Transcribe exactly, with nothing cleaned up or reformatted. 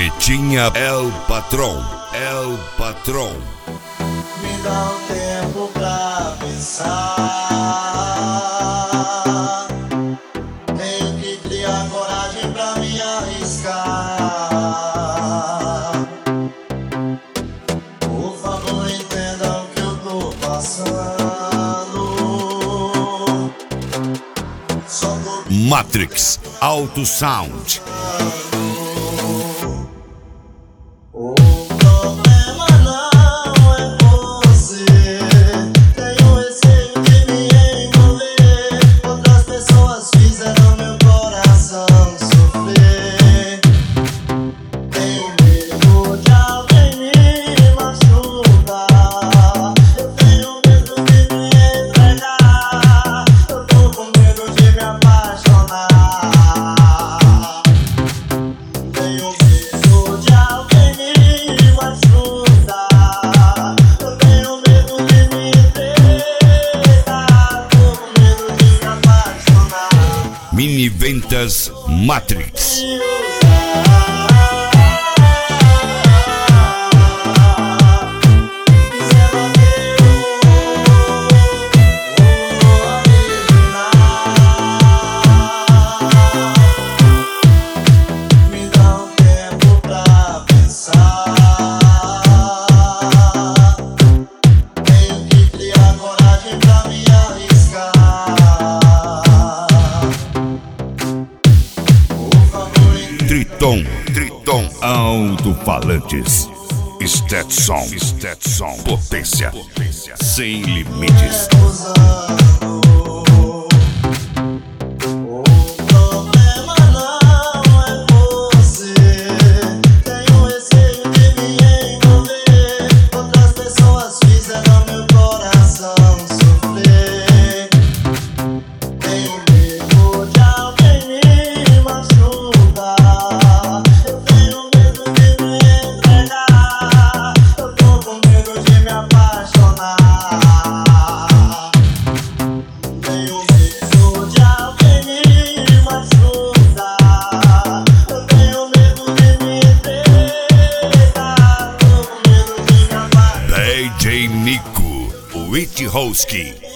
Vitinha El Patrão, El Patrão. Me dá um tempo pra pensar. Tenho que criar coragem pra me arriscar. Por favor, entenda o que eu tô passando. Só tô Matrix Auto Sound. O problema não é você. Tenho receio de me envolver. Outras pessoas fizeram meu coração sofrer. Tenho medo de alguém me machucar. Eu tenho medo de me entregar. Eu tô com medo de me apaixonar. Tenho medo de alguém me machucar. Eu tenho medo de me entregar. Tô com medo de me apaixonar. Mini Ventas Matrix. Me dá um tempo pra pensar. Tenho que criar coragem pra me arriscar. Por favor, Triton, Triton Alto-Falantes. Stetson, Stetson, potência, sem limites. usando. O problema não é você. Tenho receio de me envolver. Outras pessoas fizeram meu coração sofrer. Tenho medo de alguém me machucar. Eu tenho medo de me entregar. Eu tô com medo de me apaixonar. Tenho medo de alguém me machucar. Eu tenho medo de me entregar. Tô com medo de me apaixonar. D J Nico, Witchowski.